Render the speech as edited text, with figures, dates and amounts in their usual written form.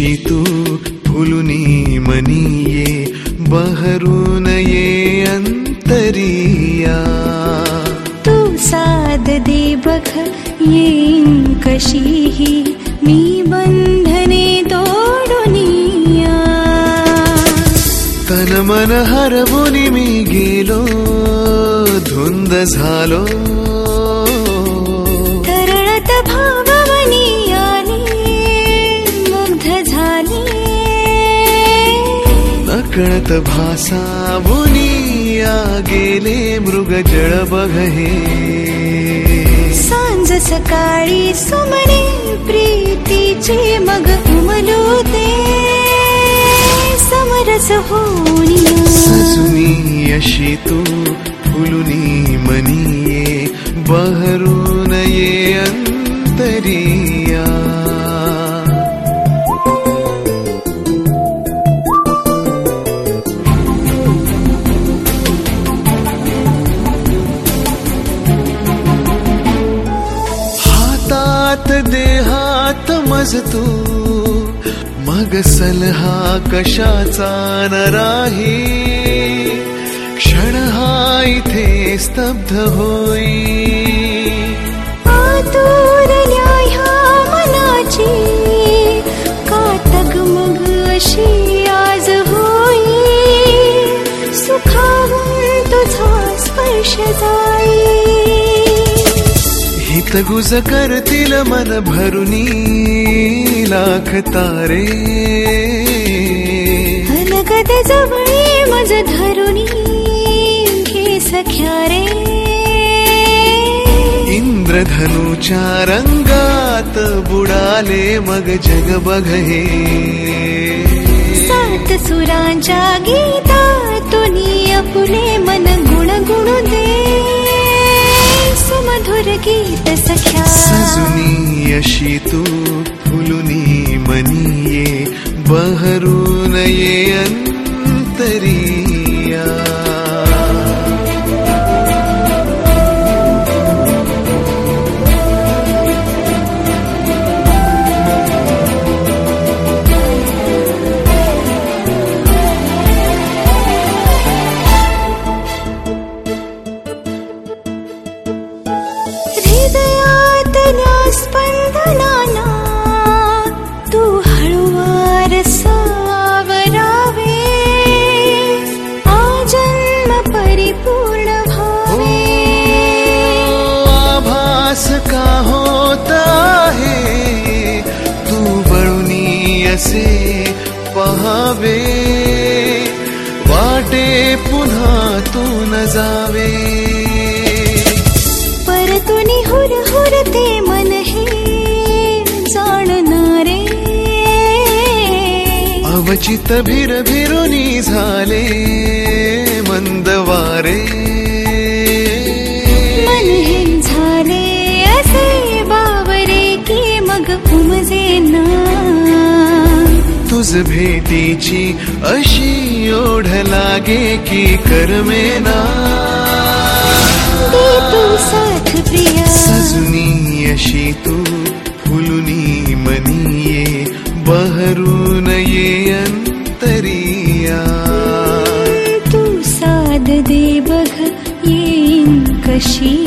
अशी तू फुलुनी मनी ये बहरून ये अंतरिया तू साद दे बघ येईन कशीही मी बंधने तोडुनिया तन मन हरवून मी गेलो धुंद झालो तरळत भाववनी मुग्ध झाली नकळत भासावुनिया गेले मृगजळ बघ हे सांज सकाळी सुमने प्रीतीचे मग उमलू दे समरस होनिया सजुनी अशी तू फुलुनी मनी ये बहरून ये अंतरिया हातात देहात मज तू मग सलहा कशाचा न राही क्षण हा इथे स्तब्ध होई आतुरल्या ह्या मनाची कातक मग अशी आज होई सुखावून तुझा स्पर्श जाई हित गुज करतील मन भरुनी लाख तारे अलगद जवळे मज धरुनी घे सख्या रे इंद्रधनुच्या रंगात बुडाले मग जग बघ हे सात सुरांच्या गीतातून अपुले मन गुणगुणू दे सुमधुर गीत सख्या सजुनी अशी तू फुलुनी मनी ये बहरून ये अंतरिया हृदयातल्या स्पंदनाना तू हळुवार सावरावे आजन्म परिपूर्ण भावे आभास का होत आहे तू बळुनी असे पहावे वाटे पुन्हा तू न जावे परतुनी हुर हुरते मन हे जाणणारे अवचित भिर भिरुनी झाले मंदवारे मन हे झाले असे बावरे की मग उमजे ना तुझ भेटीची अशी ओढ लागे की करमेना दे तू साथ प्रिया सजुनी अशी तू फुलुनी मनी ये बहरून ये अंतरिया तू साद दे बघ येईन कशी